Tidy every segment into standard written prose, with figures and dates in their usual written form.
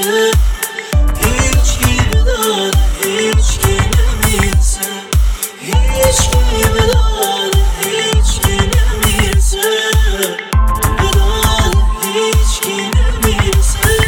نمیرسه، هیچکی به داد هیچکی نمیرسه، هیچکی به داد هیچکی نمیرسه، به داد هیچکی نمیرسه.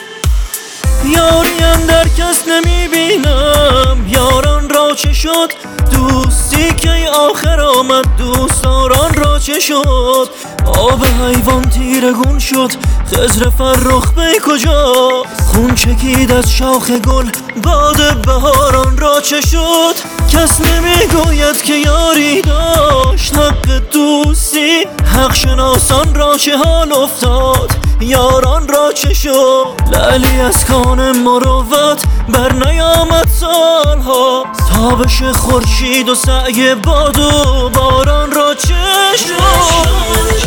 یاری اندر کس نمیبینم، یاران را چه شد؟ دوستی که آخر آمد، دوستداران را چه شد؟ آب حیوان تیرگون شد، خضر فرخ بی کجاست؟ خون چکید از شاخ گل، باد بهاران را چه شد؟ کس نمیگوید که یاری داشت حق دوستی، حق شناسان را چه حال افتاد؟ یاران را چه شد؟ لعلی از کان مروت بر نیامد سالها، تابش خورشید و سعی باد و باران را چه شد؟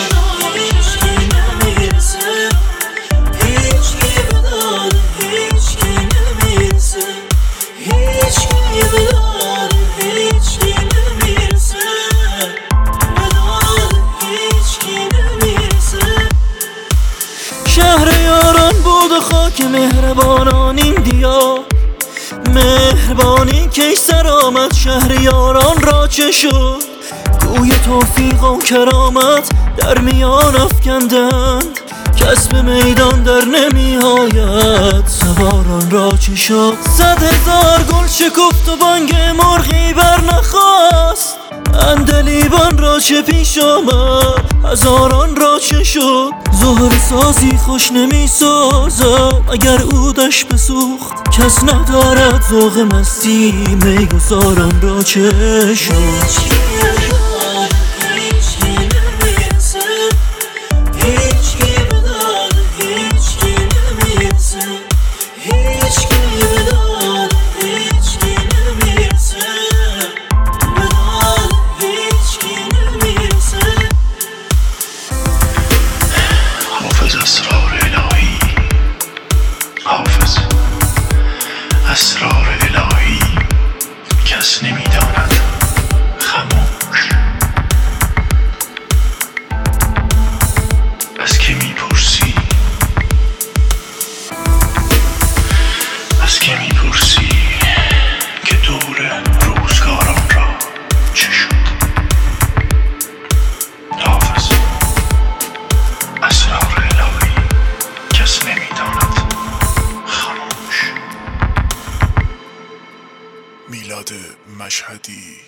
شهر یاران بود و خاک مهربانان این دیار، مهربانی کی سر آمد؟ شهر یاران را چه شد؟ گوی توفیق و کرامت در میان افکندند، کس به میدان در نمی آید، سواران را چه شد؟ 100,000 گل شکفت و بانگ مرغی بر نخواست، عندلیبان را چه پیش آمد؟ هزاران را چه شد؟ زهره سازی خوش نمی سازد اگر عودش بسوخت، کس ندارد ذوق مستی، میگساران را چه شد؟ اسرار الهی کس نمیداند، خاموش. از که میپرسی؟ از که میپرسی که دور روزگاران را چه شد؟ حافظ. اسرار الهی کس نمیداند، خاموش. میلاد مشهدی